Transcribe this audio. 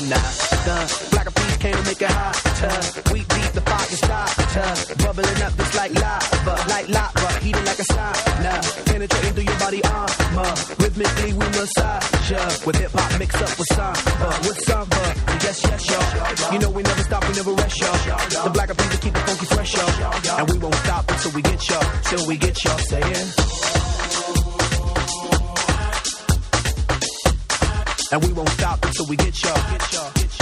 Nah, the black of peas came to make it hotter. We beat the fire starter, bubbling up just like lava, heating like a sauna, penetrating through your body armor. Rhythmically we massage ya, with hip hop mixed up with samba, yes, y'all. You know we never stop, we never rest, y'all. The black of peas keep the funky fresh, y'all. And we won't stop until we get y'all, till we get y'all saying. And we won't stop until we get y'all.